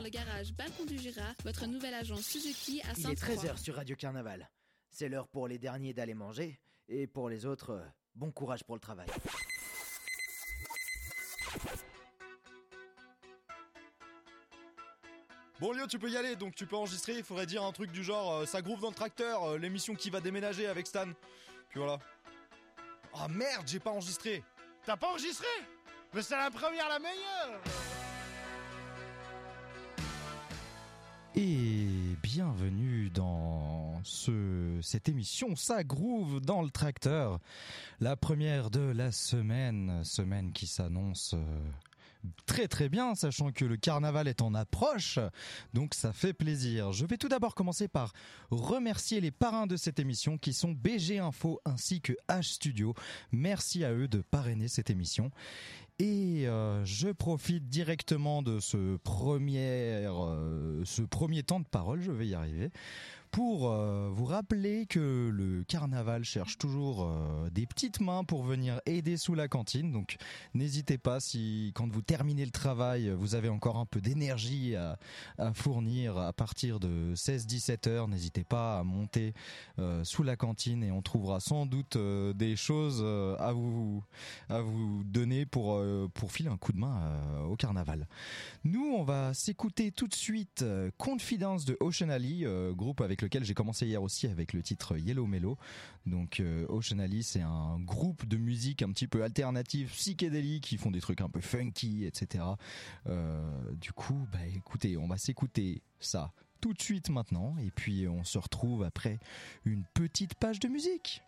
garage Balcon du Jura, votre nouvelle agence Suzuki à Sainte-Croix. Il est 13h sur Radio Carnaval. C'est l'heure pour les derniers d'aller manger, et pour les autres, bon courage pour le travail. Bon Lio, tu peux y aller, donc tu peux enregistrer, il faudrait dire un truc du genre ça groove dans le tracteur, l'émission qui va déménager avec Stan. Puis voilà. Ah merde, j'ai pas enregistré. T'as pas enregistré? Mais c'est la première, la meilleure. Et bienvenue dans cette émission Ça groove dans le tracteur, la première de la semaine qui s'annonce très très bien, sachant que le carnaval est en approche, donc ça fait plaisir. Je vais tout d'abord commencer par remercier les parrains de cette émission qui sont BG Info ainsi que H Studio. Merci à eux de parrainer cette émission. Et je profite directement de ce premier temps de parole, je vais y arriver, pour vous rappeler que le carnaval cherche toujours des petites mains pour venir aider sous la cantine. Donc n'hésitez pas, si quand vous terminez le travail, vous avez encore un peu d'énergie à fournir à partir de 16-17 heures, n'hésitez pas à monter sous la cantine et on trouvera sans doute des choses à vous donner pour filer un coup de main au carnaval. Nous, on va s'écouter tout de suite Confidence de Ocean Alley, groupe avec lequel j'ai commencé hier aussi avec le titre Yellow Mellow. Donc Ocean Alley, c'est un groupe de musique un petit peu alternative, psychédélique, qui font des trucs un peu funky, etc. Du coup, écoutez, on va s'écouter ça tout de suite maintenant, et puis on se retrouve après une petite page de musique.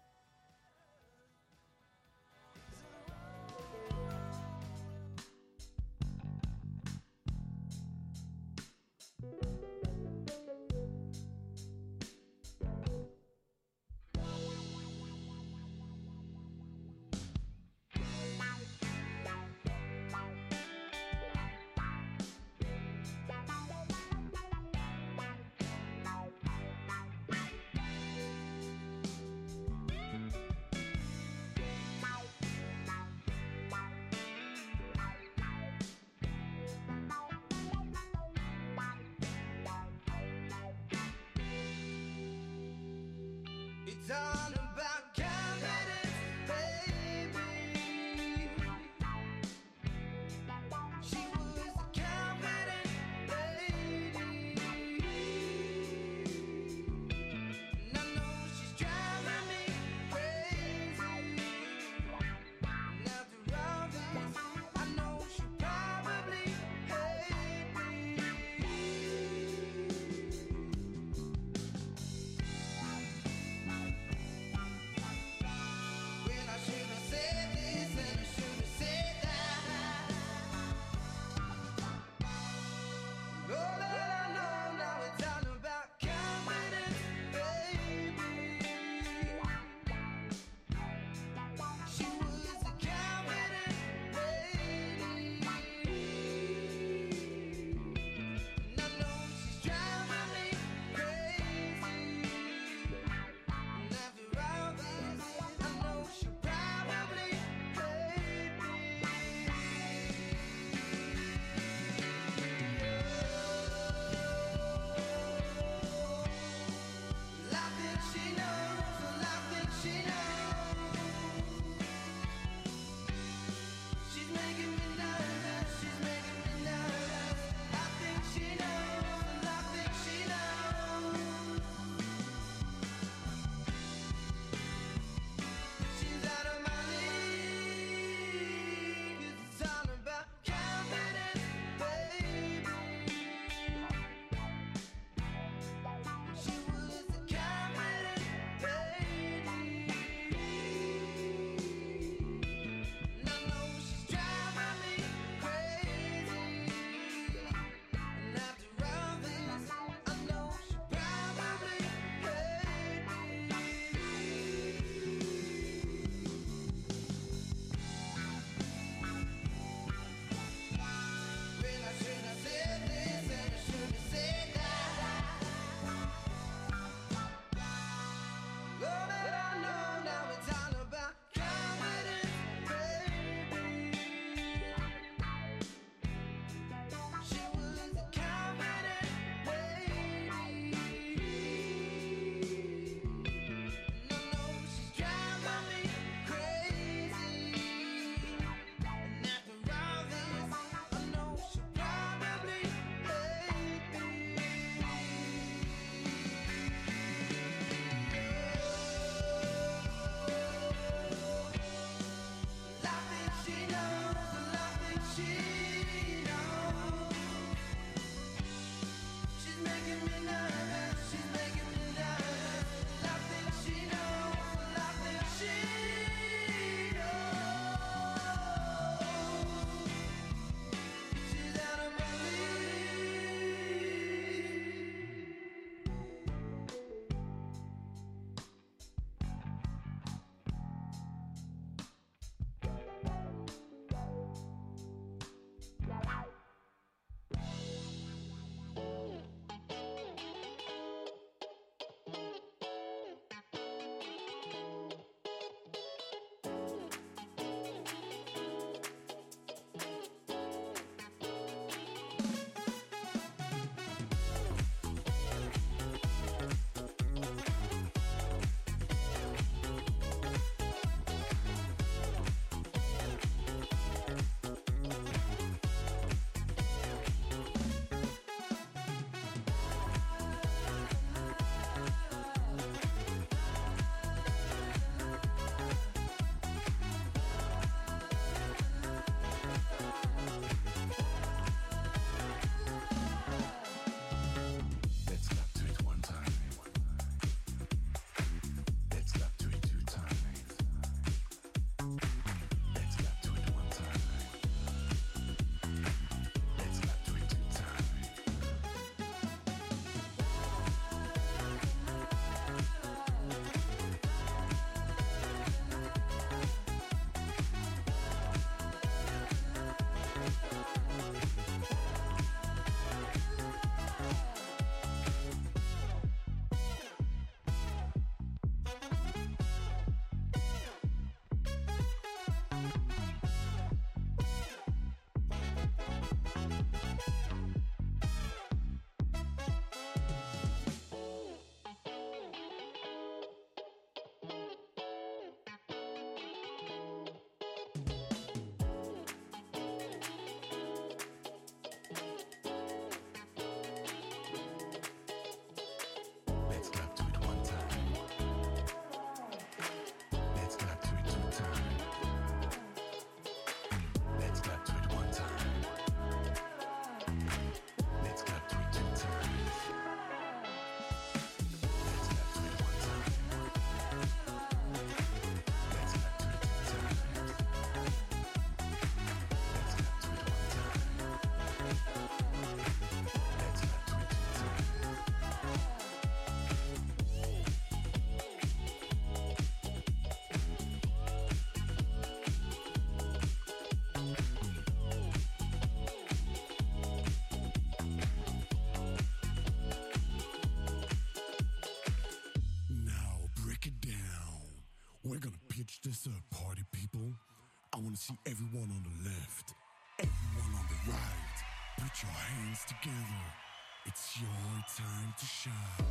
Catch this up, party people. I want to see everyone on the left, everyone on the right. Put your hands together. It's your time to shine.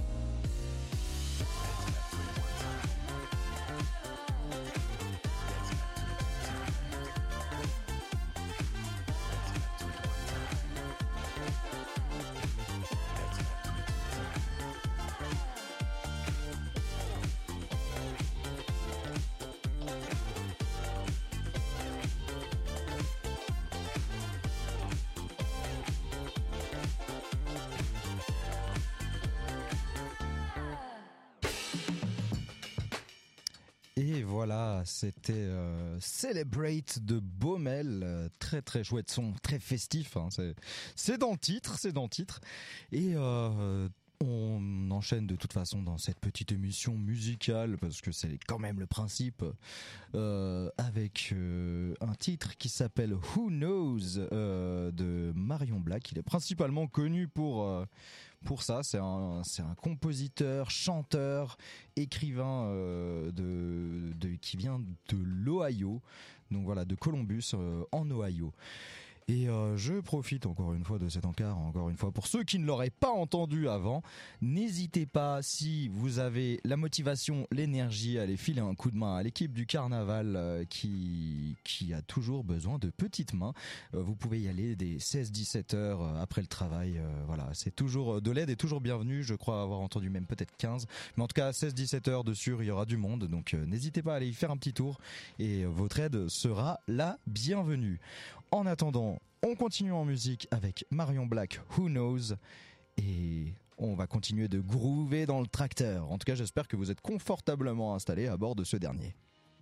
Et voilà, c'était Celebrate de Baumel, très très chouette son, très festif, hein, c'est dans le titre, et on enchaîne de toute façon dans cette petite émission musicale, parce que c'est quand même le principe, avec un titre qui s'appelle Who Knows de Marion Black. Il est principalement connu pour ça, c'est un compositeur, chanteur, écrivain qui vient de l'Ohio, donc voilà, de Columbus en Ohio. Et je profite encore une fois de cet encart, pour ceux qui ne l'auraient pas entendu avant, n'hésitez pas, si vous avez la motivation, l'énergie, à aller filer un coup de main à l'équipe du carnaval qui a toujours besoin de petites mains. Vous pouvez y aller dès 16-17 heures après le travail. Voilà, c'est toujours de l'aide est toujours bienvenue. Je crois avoir entendu même peut-être 15, mais en tout cas 16-17 heures de sûr, il y aura du monde. Donc n'hésitez pas à aller y faire un petit tour et votre aide sera la bienvenue. En attendant, on continue en musique avec Marion Black, Who Knows, et on va continuer de groover dans le tracteur. En tout cas, j'espère que vous êtes confortablement installés à bord de ce dernier.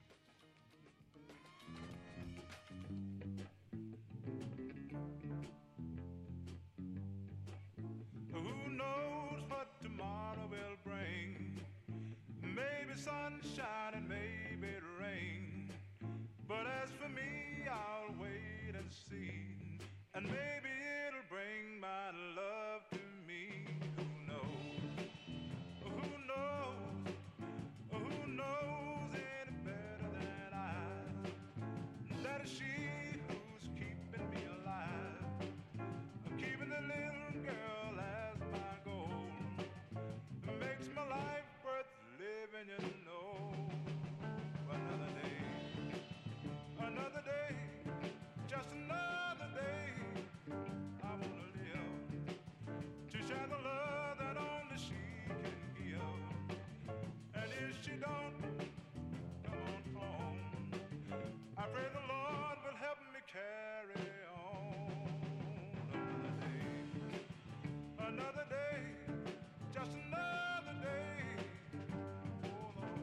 Who knows what tomorrow will bring? Maybe sunshine and maybe rain. But as for me, I'll wait and see. And maybe it'll bring my love to me. Who knows? Who knows? Who knows any better than I? That is she who's keeping me alive. Keeping the little girl as my goal. Makes my life worth living, you know. Another day, just another day. I wanna live to share the love that only she can give. And if she don't, come on home. I pray the Lord will help me carry on. Another day, just another day. Oh Lord.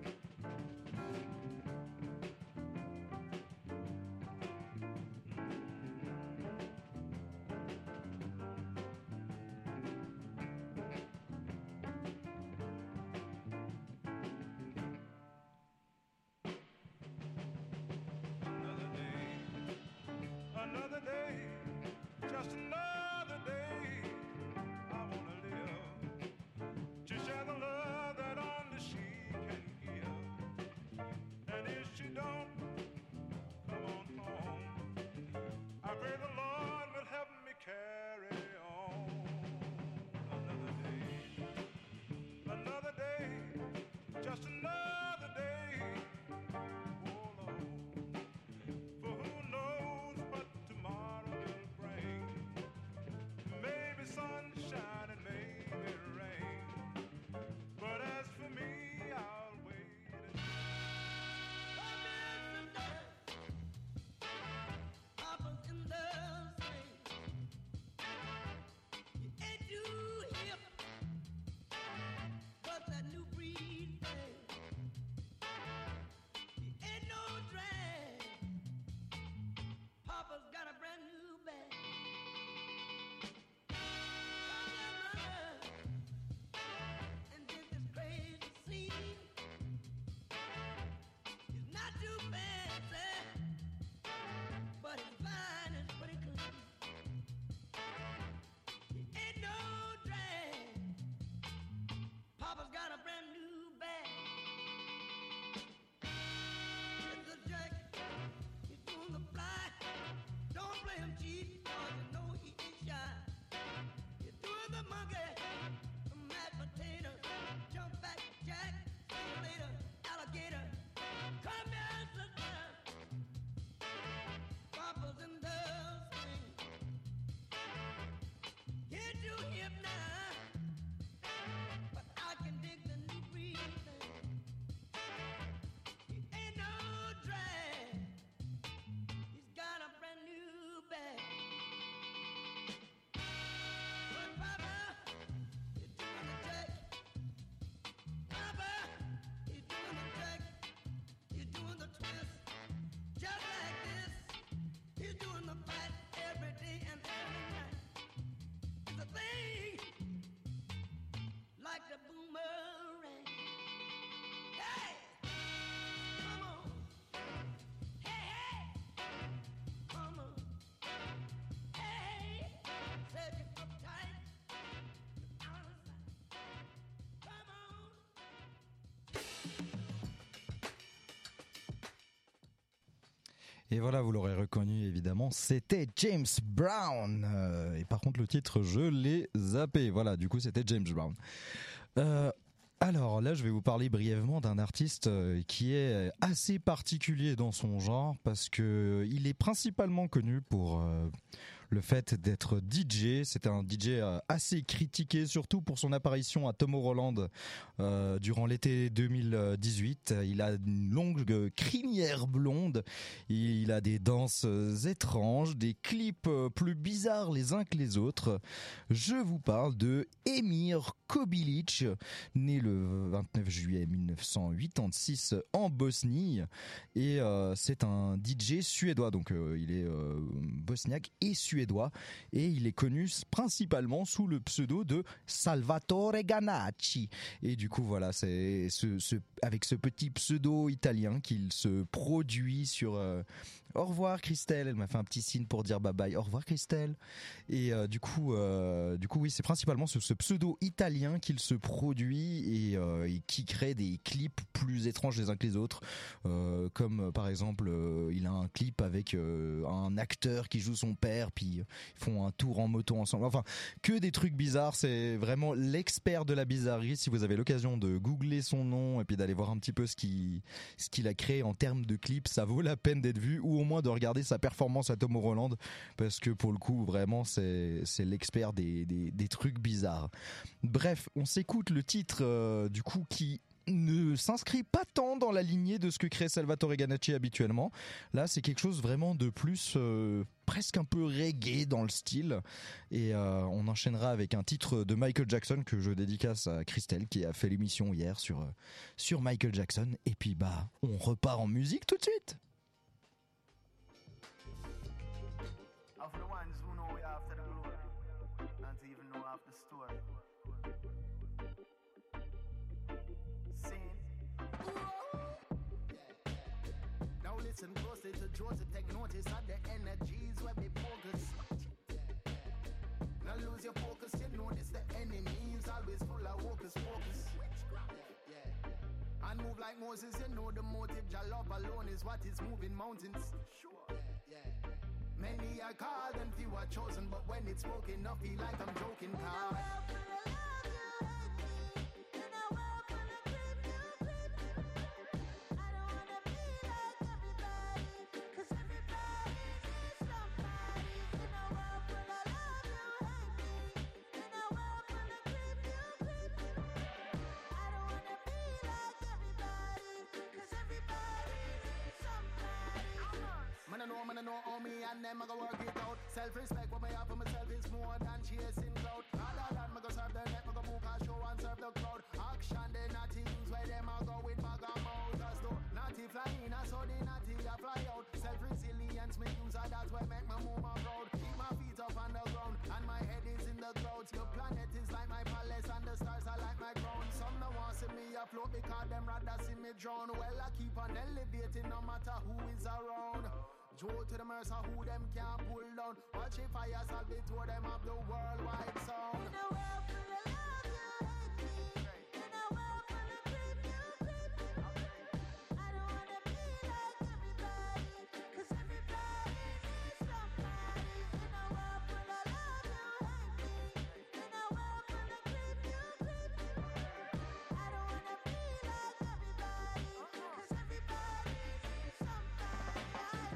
Another day, just another day. I wanna live to share the love that only she can give. And if she don't, come on home. I pray the Lord will help me carry on. Another day, just another day. Oh Lord. For who knows what tomorrow will bring? Et voilà, vous l'aurez reconnu évidemment, c'était James Brown. Et par contre, le titre, je l'ai zappé. Voilà, du coup, c'était James Brown. Alors là, je vais vous parler brièvement d'un artiste qui est assez particulier dans son genre parce que il est principalement connu pour le fait d'être DJ. C'est un DJ assez critiqué, surtout pour son apparition à Tomorrowland durant l'été 2018. Il a une longue crinière blonde, il a des danses étranges, des clips plus bizarres les uns que les autres. Je vous parle de Emir Kobilic, né le 29 juillet 1986 en Bosnie, et c'est un DJ suédois, donc il est bosniaque et suédois, et il est connu principalement sous le pseudo de Salvatore Ganacci. Et du coup voilà, c'est avec ce petit pseudo italien qu'il se produit sur au revoir Christelle, elle m'a fait un petit signe pour dire bye bye. Au revoir Christelle. Et du coup oui, c'est principalement ce pseudo italien qu'il se produit et qui crée des clips plus étranges les uns que les autres, comme par exemple il a un clip avec un acteur qui joue son père, puis ils font un tour en moto ensemble. Enfin, que des trucs bizarres. C'est vraiment l'expert de la bizarrerie. Si vous avez l'occasion de googler son nom et puis d'aller voir un petit peu ce qu'il a créé en termes de clips, ça vaut la peine d'être vu, ou au moins de regarder sa performance à Tomorrowland, parce que pour le coup vraiment c'est l'expert des trucs bizarres. Bref, on s'écoute le titre du coup qui ne s'inscrit pas tant dans la lignée de ce que crée Salvatore Ganacci habituellement. Là, c'est quelque chose vraiment de plus presque un peu reggae dans le style, et on enchaînera avec un titre de Michael Jackson que je dédicace à Christelle qui a fait l'émission hier sur Michael Jackson, et puis on repart en musique tout de suite. Listen closely to Joseph, take notice of the energies where we focus. Now lose your focus, you notice the enemy is always full of hocus pocus. And move like Moses, you know the motive, your love alone is what is moving mountains. Many are called and few are chosen, but when it's spoken, I feel like I'm joking, car. Man, I know how me and them I go work it out. Self-respect what me have for myself is more than chasing clout. Other than me go serve the net, me go book a show and serve the crowd. Action they not things where them I go with bag of mouth. As though natty flying, I saw the natty I fly out. Self-resilience me use and that's what make my move my proud. Keep my feet up on the ground and my head is in the clouds. Your planet is like my palace and the stars are like my crown. Some no want see me afloat because them rather see me drown. Well I keep on elevating no matter who is around. Joe to the mercy who them can't pull down. Watch if I assault it to them of the worldwide sound. In a world full of love, you hate me. In a world full of creep, you creep me. I don't wanna be like everybody, cause everybody needs somebody. In a world full of love, you hate me. In a world full of creep, you creep me. I don't wanna be like everybody, cause everybody needs somebody.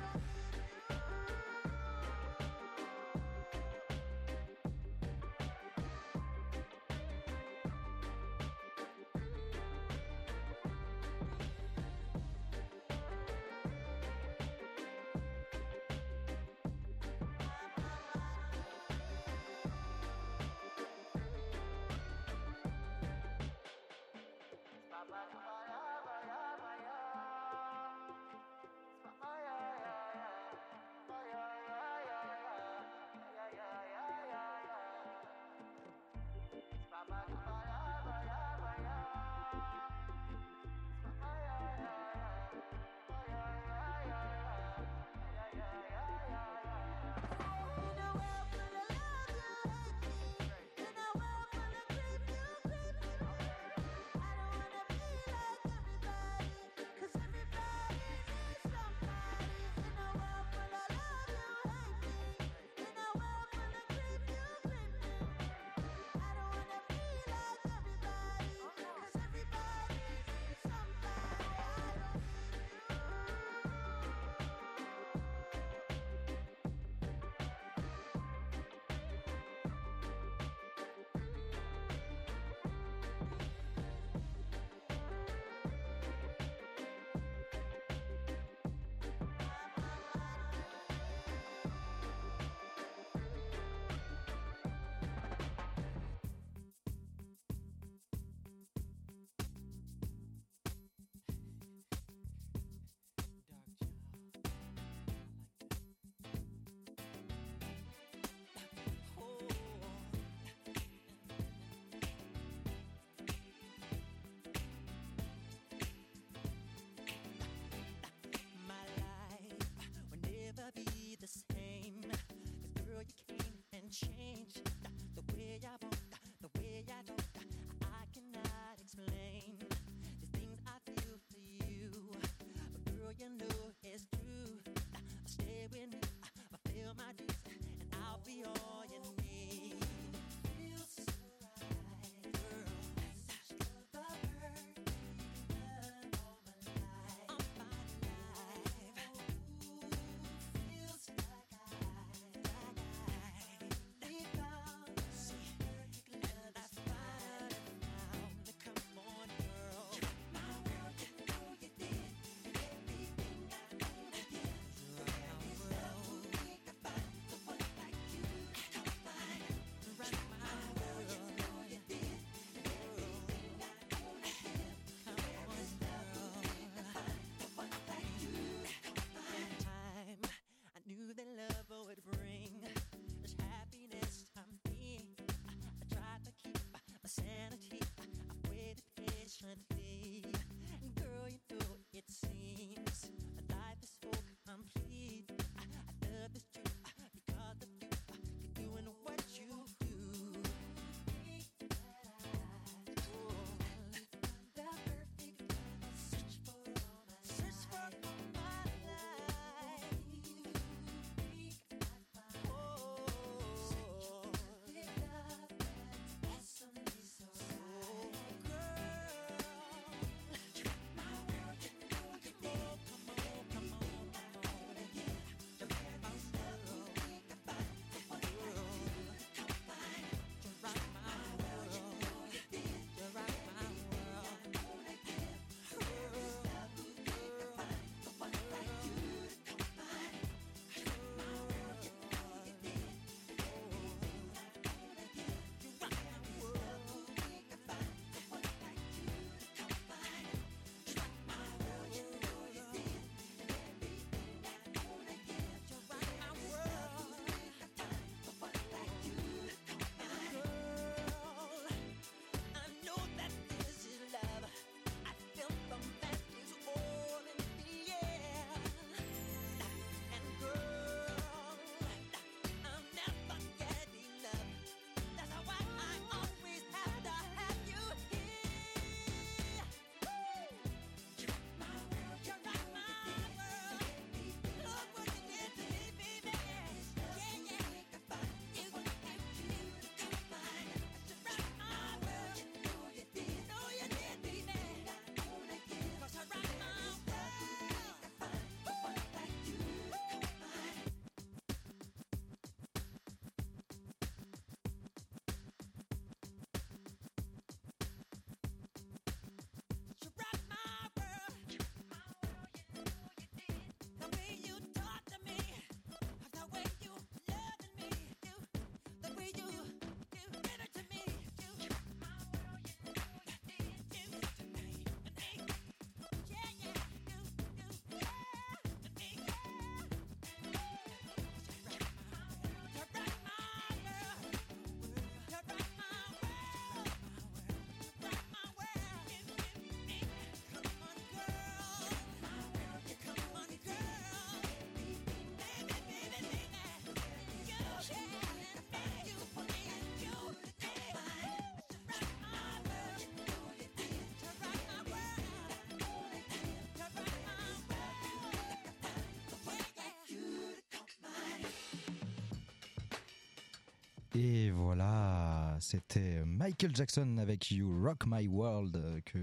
Et voilà, c'était Michael Jackson avec You Rock My World,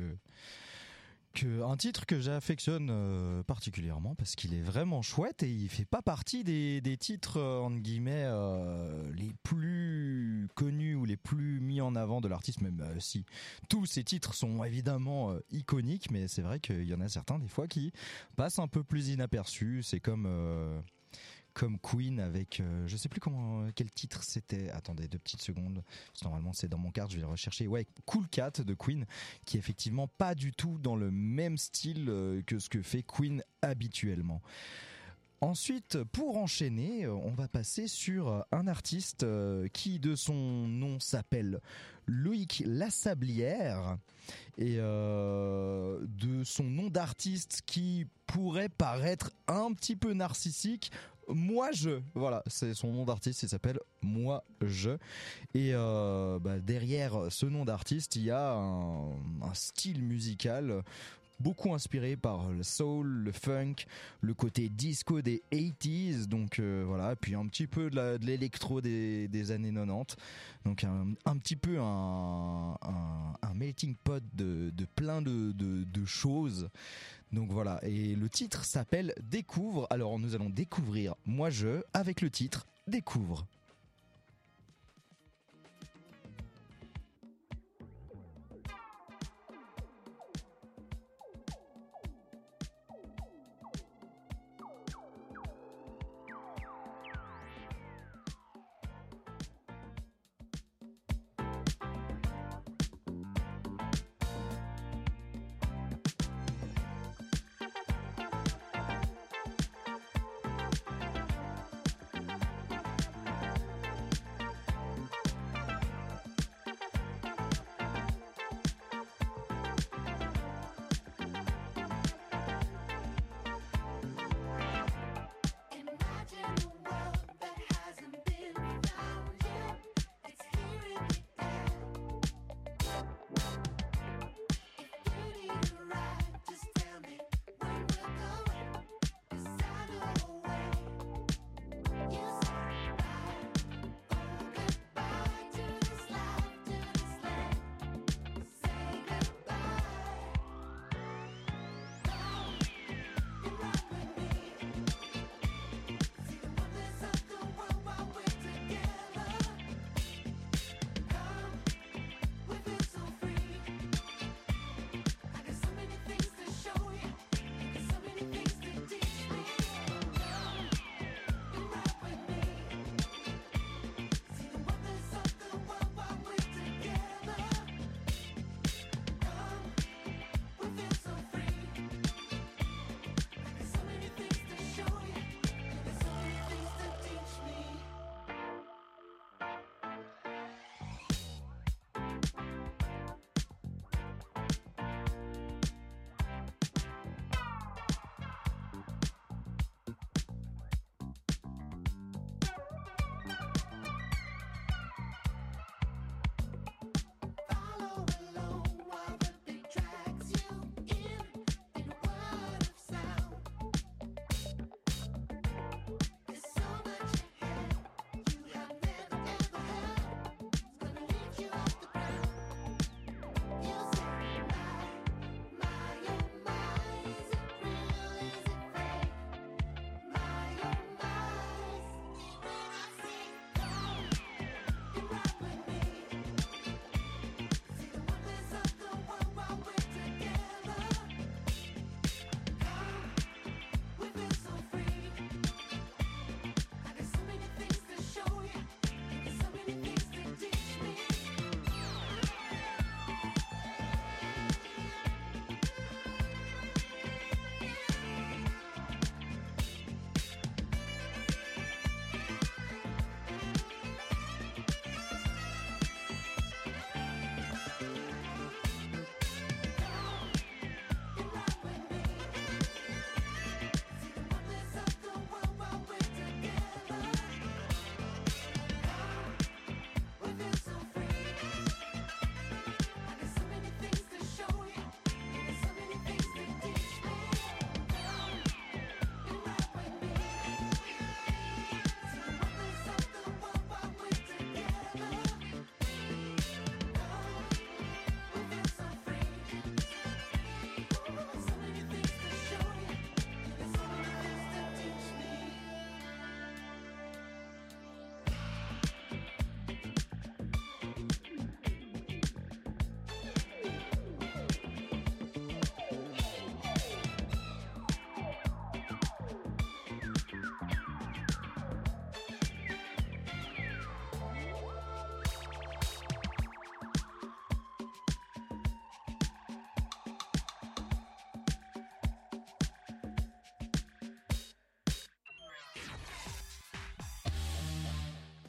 un titre que j'affectionne particulièrement parce qu'il est vraiment chouette et il fait pas partie des titres entre guillemets les plus connus ou les plus mis en avant de l'artiste, même si tous ces titres sont évidemment iconiques, mais c'est vrai qu'il y en a certains des fois qui passent un peu plus inaperçus. C'est comme Queen avec je sais plus quel titre c'était. Attendez 2 petites secondes, parce que normalement c'est dans mon carte, je vais le rechercher. Ouais, Cool Cat de Queen, qui est effectivement pas du tout dans le même style que ce que fait Queen habituellement. Ensuite, pour enchaîner, on va passer sur un artiste qui de son nom s'appelle Loïc Lassablière et de son nom d'artiste qui pourrait paraître un petit peu narcissique. Moi je, voilà, c'est son nom d'artiste, il s'appelle Moi je. Et derrière ce nom d'artiste, il y a un style musical beaucoup inspiré par le soul, le funk, le côté disco des 80s, donc voilà, puis un petit peu de l'électro des années 90, donc un petit peu un melting pot de plein de choses. Donc voilà, et le titre s'appelle Découvre. Alors nous allons découvrir Moi je avec le titre Découvre.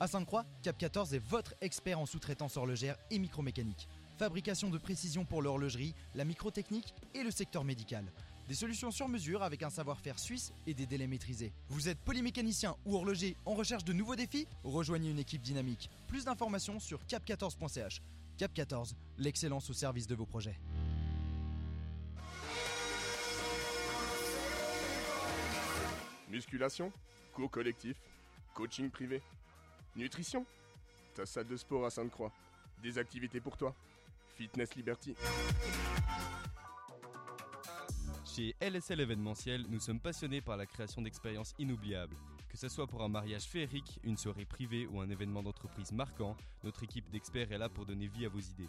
À Sainte-Croix, Cap 14 est votre expert en sous-traitance horlogère et micromécanique. Fabrication de précision pour l'horlogerie, la microtechnique et le secteur médical. Des solutions sur mesure avec un savoir-faire suisse et des délais maîtrisés. Vous êtes polymécanicien ou horloger en recherche de nouveaux défis? Rejoignez une équipe dynamique. Plus d'informations sur cap14.ch. Cap 14, l'excellence au service de vos projets. Musculation, cours collectif, coaching privé, nutrition, ta salle de sport à Sainte-Croix, des activités pour toi, Fitness Liberty. Chez LSL événementiel, nous sommes passionnés par la création d'expériences inoubliables. Que ce soit pour un mariage féerique, une soirée privée ou un événement d'entreprise marquant, notre équipe d'experts est là pour donner vie à vos idées.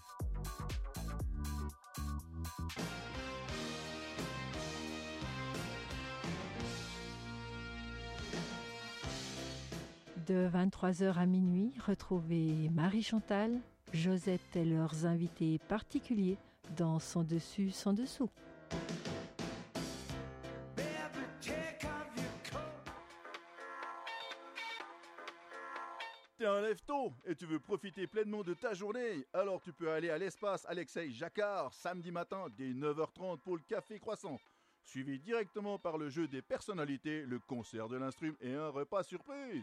De 23h à minuit, retrouvez Marie-Chantal, Josette et leurs invités particuliers dans Sans dessus, sans dessous. T'es un lève-tôt et tu veux profiter pleinement de ta journée, alors tu peux aller à l'espace Alexei Jacquard samedi matin dès 9h30 pour le café croissant. Suivi directement par le jeu des personnalités, le concert de l'instrum et un repas surprise.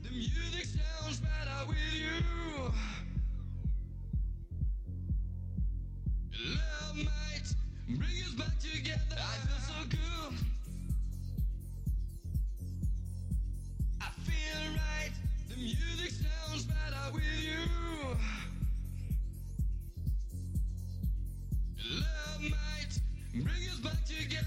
The music sounds better with you. Love might bring us back together. I feel so good. I feel right. The music sounds better with you. Love might bring us back together.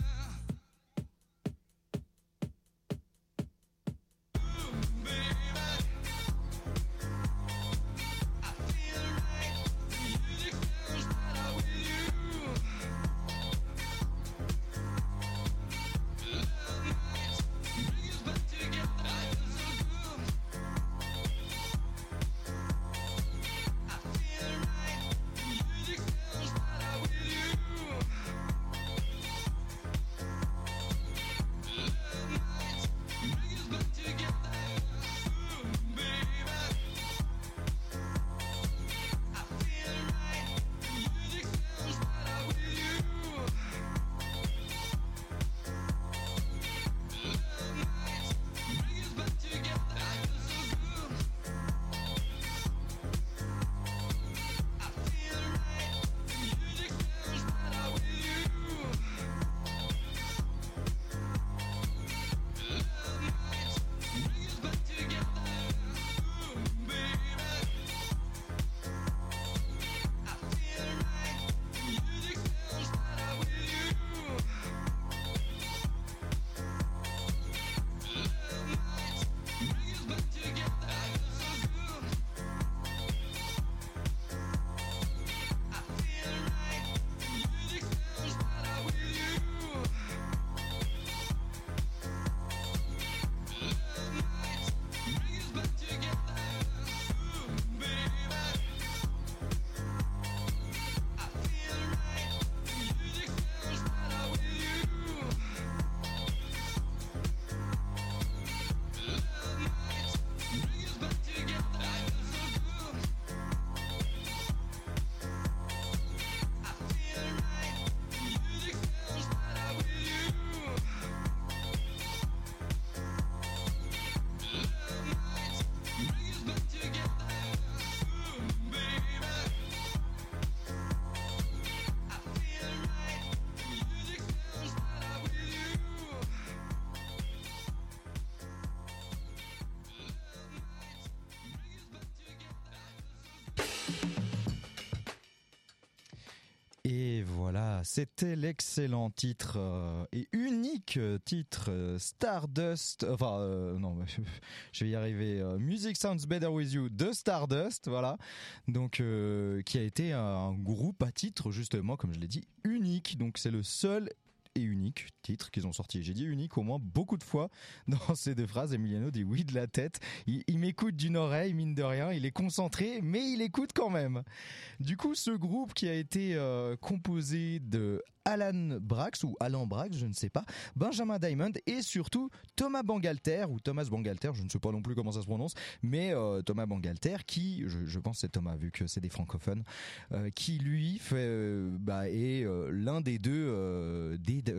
Et voilà, c'était l'excellent titre et unique titre Stardust, non, je vais y arriver, Music Sounds Better With You de Stardust, voilà, donc qui a été un groupe à titre justement, comme je l'ai dit, unique, donc c'est le seul et unique titre qu'ils ont sorti. J'ai dit unique au moins beaucoup de fois dans ces deux phrases. Emiliano dit oui de la tête. Il m'écoute d'une oreille, mine de rien. Il est concentré, mais il écoute quand même. Du coup, ce groupe qui a été composé de Alan Brax, je ne sais pas, Benjamin Diamond et surtout Thomas Bangalter, ou Thomas Bangalter, je ne sais pas non plus comment ça se prononce, mais Thomas Bangalter qui, je pense que c'est Thomas vu que c'est des francophones, qui lui fait, est l'un des deux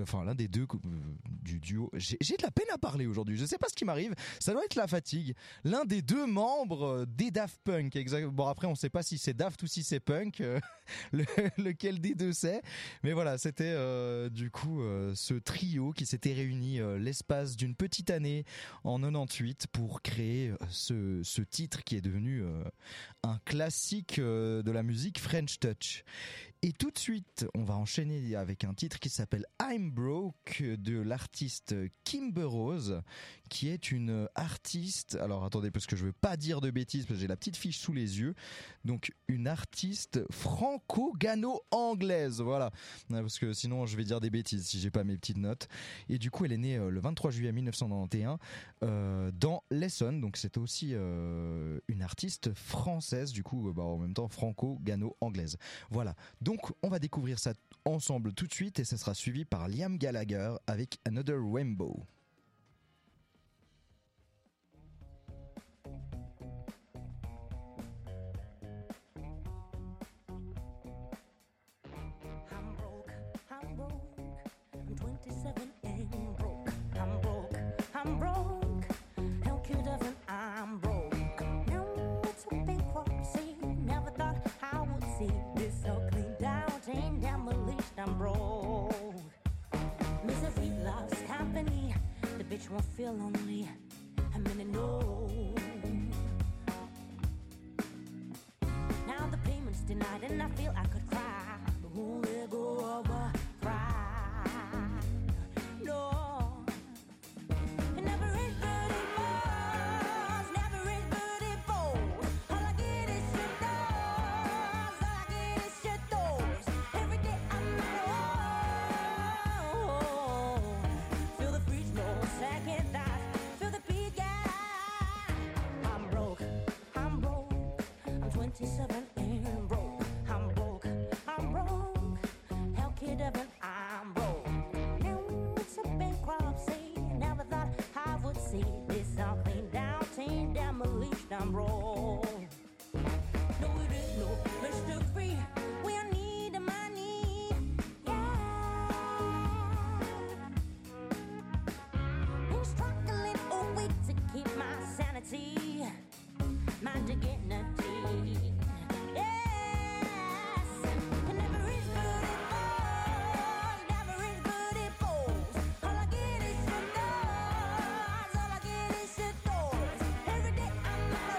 du duo. J'ai de la peine à parler aujourd'hui, je sais pas ce qui m'arrive, ça doit être la fatigue. L'un des deux membres des Daft Punk, exactement. Bon, après on sait pas si c'est Daft ou si c'est Punk, lequel des deux c'est, mais voilà, c'était du coup ce trio qui s'était réuni l'espace d'une petite année en 98 pour créer ce titre qui est devenu un classique de la musique French Touch. Et tout de suite, on va enchaîner avec un titre qui s'appelle I'm Broke de l'artiste Kimber Rose, qui est une artiste, alors attendez parce que je veux pas dire de bêtises parce que j'ai la petite fiche sous les yeux, donc une artiste franco-gano-anglaise, voilà, parce que sinon je vais dire des bêtises si j'ai pas mes petites notes. Et du coup elle est née le 23 juillet 1991 dans l'Essonne, donc c'est aussi une artiste française, du coup en même temps franco-gano-anglaise. Voilà, donc on va découvrir ça ensemble tout de suite et ça sera suivi par Liam Gallagher avec Another Rainbow. I'm broke, hell could have an eye. won't feel lonely. A minute, no. Now the payment's denied and I feel I could cry. But who'll let go of a pride? No. It never is, but it falls. Never is, but it falls. All I get is shit doors. All I get is shit doors. Every day I'm at home. Feel the freeze, no second thoughts. Feel the beat, yeah. I'm broke. I'm broke. I'm 27 and broke. I'm broke. I'm broke. Hell, kid, heaven, I'm broke. Now it's a bankruptcy. Never thought I would see this all clean down, team demolished. I'm broke. No, it is no Mr. Free. We all need the money. Yeah. Been struggling away to keep my sanity, my dignity. Yes. It never is, but it falls. Never is, but it falls. All I get is shit doors. All I get is shit doors. Every day I'm at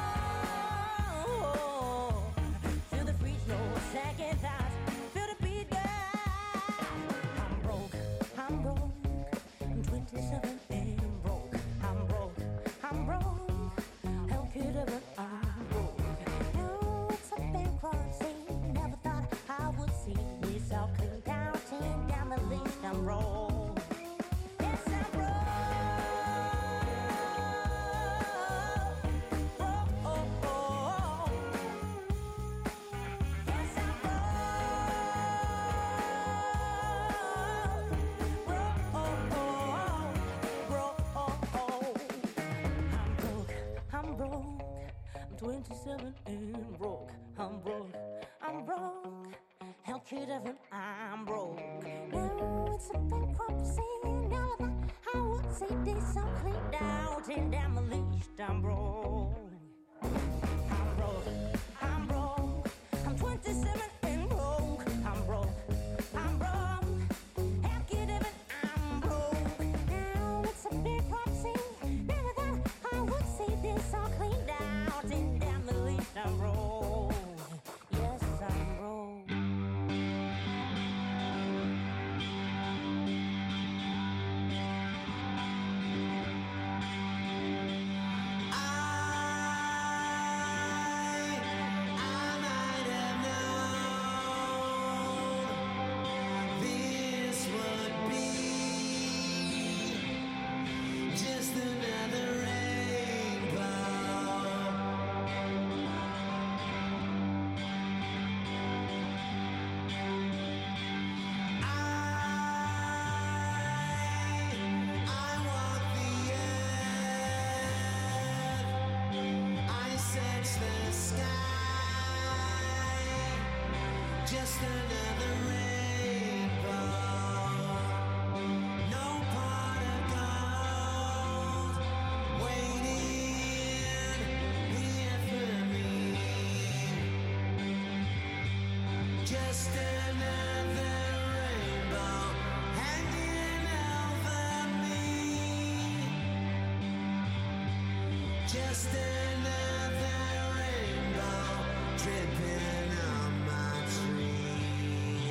home. Feel the freeze, no second thoughts. Feel the beat, yeah. I'm broke. I'm broke. I'm 27 and broke. I'm broke. I'm broke. Hell could ever I'm broke. Now it's a bankruptcy. Never thought I would see this all clean down, team down the list. I'm broke. Yes, I'm broke. Yes, I'm I'm broke. I'm 27 and broke. I'm broke. I'm broke. Hell could ever I'm broke. Now it's a bankruptcy. Now that I would say this all cleaned out and demolished. I'm broke. I'm broke. I'm broke. I'm 27 and broke. I'm broke. I'm broke. Hell could ever I'm broke. Now it's a bankruptcy. Never thought I would say this all cleaned out and demolished. I'm broke. Yes, I'm broke. This would be just another rainbow. I walk the earth. I search the sky. Just another rainbow. No pot of gold waiting here for me. Just another rainbow hanging over me. Just another rainbow dripping on my tree.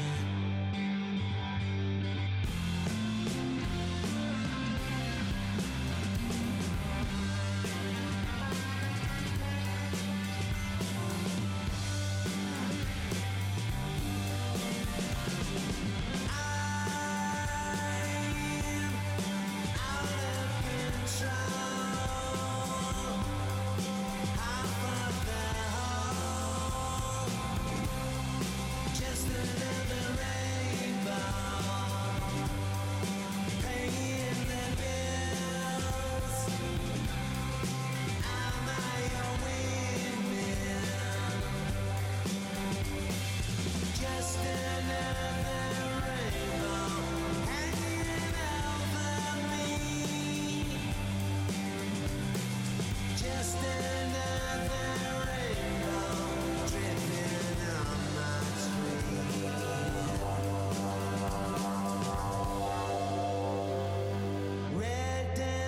Out of control. Half of the whole. Just another rainbow. Paying the bills. Am I a windmill? Just another rainbow hanging over me. Just another rainbow dripping on my tree. Red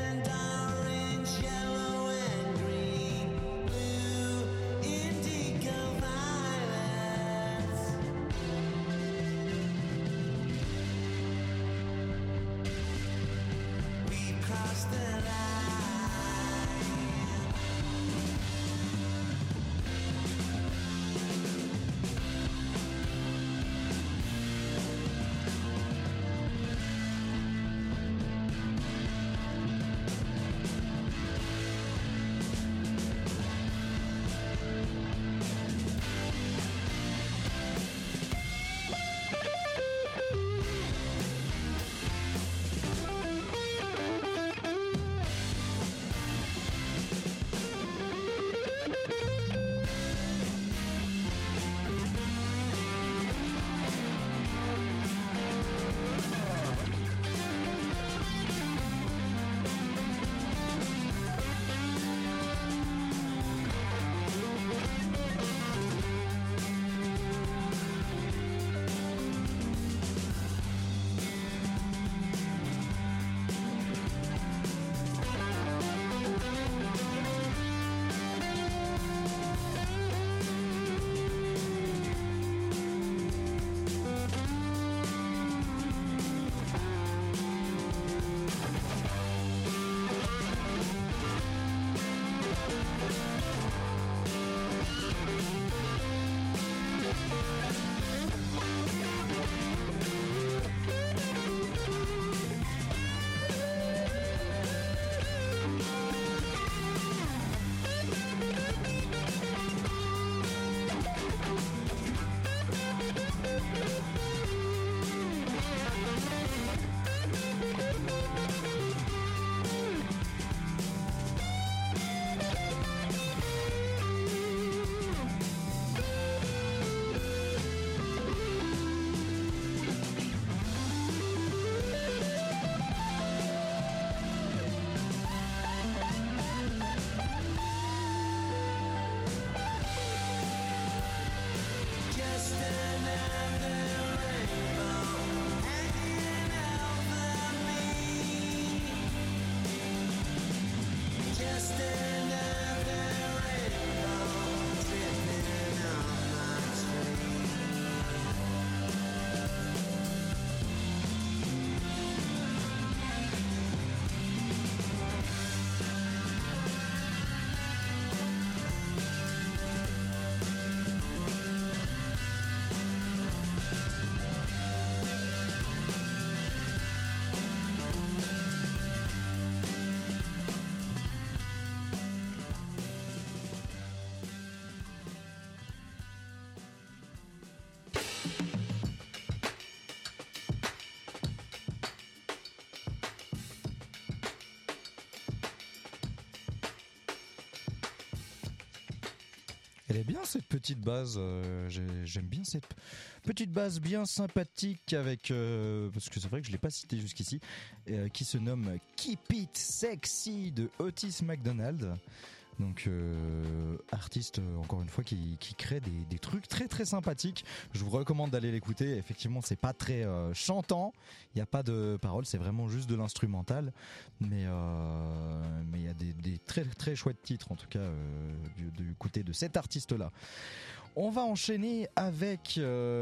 Elle est bien cette petite base, j'aime bien cette petite base bien sympathique avec, parce que c'est vrai que je l'ai pas cité jusqu'ici, qui se nomme Keep It Sexy de Otis McDonald. Donc artiste encore une fois qui crée des trucs très très sympathiques. Je vous recommande d'aller l'écouter. Effectivement, c'est pas très chantant, il y a pas de paroles, c'est vraiment juste de l'instrumental, mais il y a des très très chouettes titres en tout cas du côté de cet artiste là. On va enchaîner avec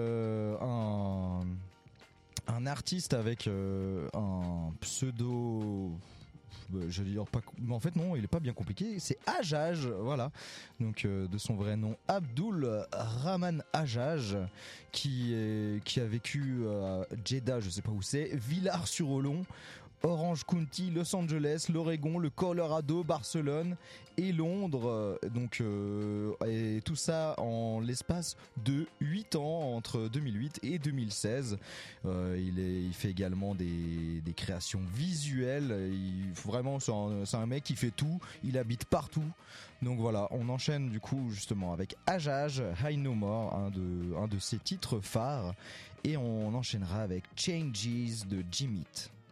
un artiste avec un pseudo. Je vais dire pas, mais en fait non, il est pas bien compliqué. C'est Hajjaj, voilà. Donc de son vrai nom Abdul Rahman Hajjaj, qui a vécu à Jeddah, je sais pas où c'est, Villars-sur-Olon, Orange County, Los Angeles, l'Oregon, le Colorado, Barcelone et Londres. Donc et tout ça en l'espace de 8 ans entre 2008 et 2016. Il fait également des créations visuelles. C'est un mec qui fait tout. Il habite partout. Donc voilà, on enchaîne du coup justement avec Hajjaj, High No More, un de ses titres phares, et on enchaînera avec Changes de Jimmy.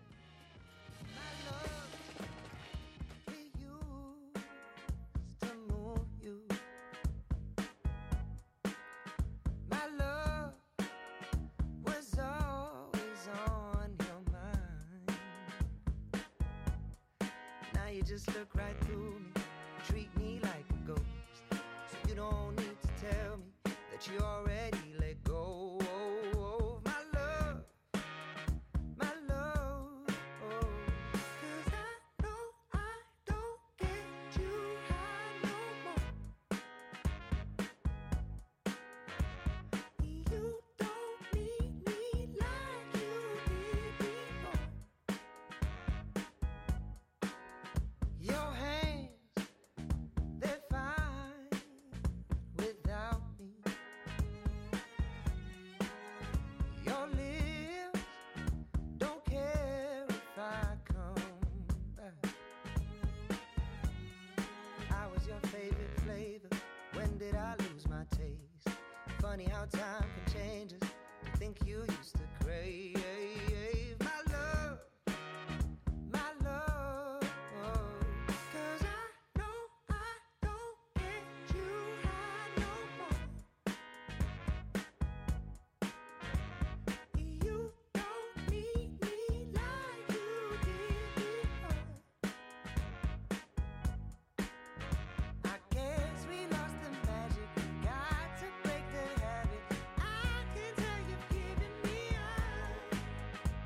Just look right through me, treat me like a ghost. So you don't need to tell me that you already let go of my love, my love. Oh, 'cause I know I don't get you high no more. You don't need me like you did before. Your hands, they're fine without me. Your lips don't care if I come back. I was your favorite flavor. When did I lose my taste? Funny how time can change us. To think you used to crave my love, my love. Oh. 'Cause I know I don't get you high no more. You don't need me like you did before. I guess we lost the magic. Got to break the habit. I can tell you've given me up.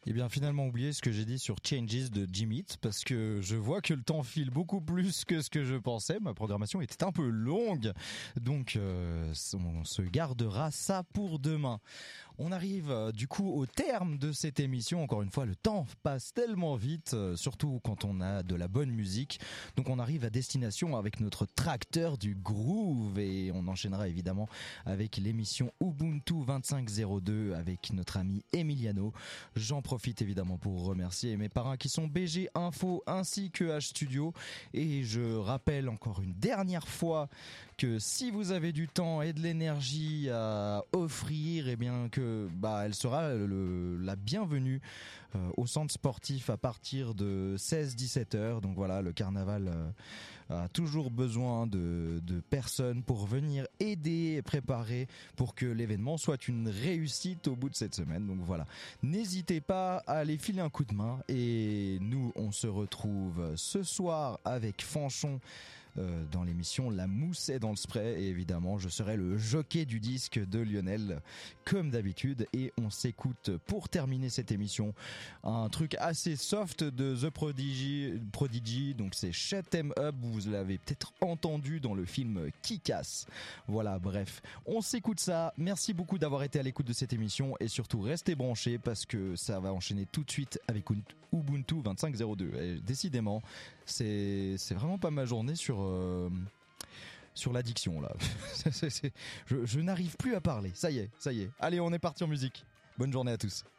Eh bien, finalement, oubliez ce que j'ai dit sur Changes de Jimmy Eat, parce que je vois que le temps file beaucoup plus que ce que je pensais. Ma programmation était un peu longue, donc on se gardera ça pour demain. On arrive du coup au terme de cette émission. Encore une fois, le temps passe tellement vite, surtout quand on a de la bonne musique. Donc on arrive à destination avec notre tracteur du groove et on enchaînera évidemment avec l'émission Ubuntu 2502 avec notre ami Emiliano. J'en profite évidemment pour remercier mes parrains qui sont BG Info ainsi que H Studio. Et je rappelle encore une dernière fois que si vous avez du temps et de l'énergie à offrir, eh bien que elle sera la bienvenue au centre sportif à partir de 16-17 heures. Donc voilà, le carnaval a toujours besoin de personnes pour venir aider et préparer pour que l'événement soit une réussite au bout de cette semaine. Donc voilà, n'hésitez pas à aller filer un coup de main et nous on se retrouve ce soir avec Fanchon dans l'émission La Mousse est dans le spray, et évidemment je serai le jockey du disque de Lionel comme d'habitude, et on s'écoute pour terminer cette émission un truc assez soft de The Prodigy, donc c'est Shut 'Em Up, vous l'avez peut-être entendu dans le film Kick-Ass. Voilà, bref, on s'écoute ça. Merci beaucoup d'avoir été à l'écoute de cette émission et surtout restez branchés parce que ça va enchaîner tout de suite avec Ubuntu 2502. Et décidément, c'est vraiment pas ma journée sur l'addiction là. Je n'arrive plus à parler. Ça y est. Allez, on est parti en musique. Bonne journée à tous.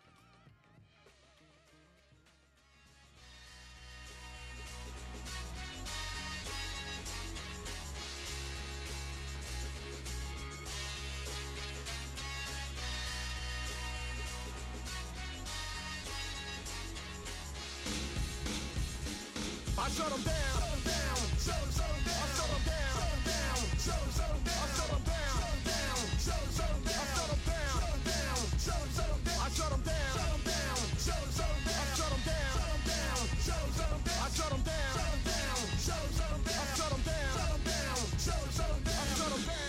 I shut 'em down, shut 'em down, shut 'em down, I shut 'em down, shut 'em down, I shut 'em down, shut 'em down, I shut 'em down, shut 'em down, I shut 'em down, shut 'em down, shut 'em down, I shut 'em down, shut 'em down, I shut 'em down, shut 'em down, I shut 'em down, shut 'em down, I shut 'em down.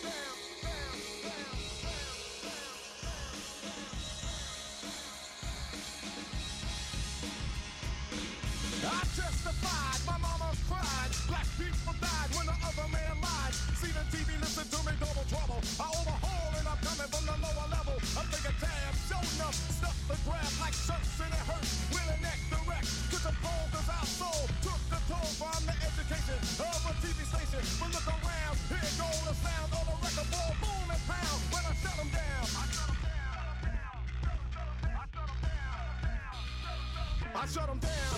I testified, my mama cried. Black people died when the other man lied. See the TV, listen to me, double trouble. I overhaul and I'm coming from the lower level. I take a tab, show enough, stuff the grab like shirts and it hurts. With a neck direct to the pole, cause our soul took the toll from the education of a TV station. But look around, here goes the sound of a record ball, boom and pound. When I shut them down, I shut them down.